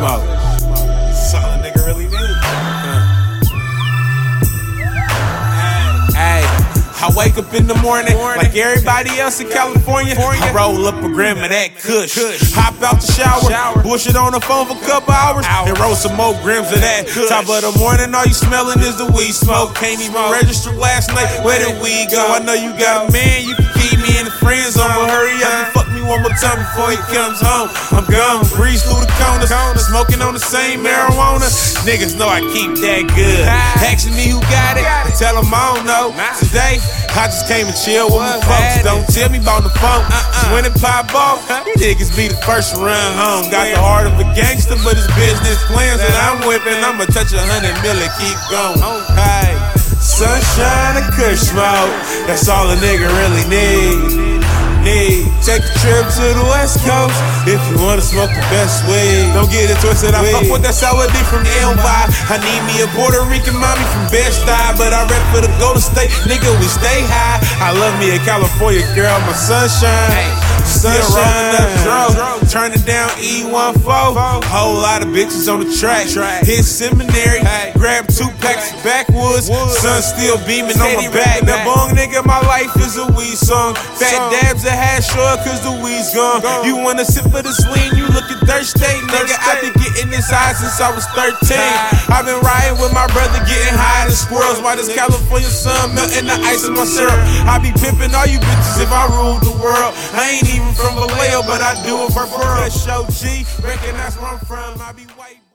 smoke. That's all a nigga really need. Hey, I wake up in the morning like everybody else in California. I roll up a gram of that kush, hop out the shower, bush it on the phone for a couple hours, and roll some more grams of that. Top of the morning, all you smelling is the weed smoke. Can't even register last night. Where did we go? I know you got a man, you can keep me in the friend zone, but hurry up and fuck me one more time before he comes home. I'm gone, breeze through the corners, smoking on the same marijuana. Niggas know I keep that good. Asking me who got it, I tell them I don't know. Today, I just came and chill with my folks. Don't tell me about the phone. When it pop off, you niggas be the first to run home. Got the heart of a gangster, but it's business plans that I'm whipping. I'ma touch 100 mil and keep going. Hey, sunshine and kush smoke, that's all a nigga really need. Take a trip to the West Coast if you wanna smoke the best weed. Don't get it twisted, I fuck with that sour D from NY. I need me a Puerto Rican mommy from Bed-Stuy, but I rap for the Golden State, nigga, we stay high. I love me a California girl, my sunshine. Sunshine up dro, turn it down E14. Whole lot of bitches on the track. Hit seminary, grab 2 packs of backwoods. Sun still beaming on my back. That bong nigga, my life is a weed song. Fat dabs of hash short cause the weed's gone. You wanna sip of the swing, you lookin' thirsty, nigga. I been getting this high since I was 13. I been riding with my brother, getting high than squirrels. While this California sun melting the ice in my syrup. I be pimping all you bitches if I ruled the world. I ain't even from Vallejo, but I do it for fur. Show G, recognize where I'm from. I be white.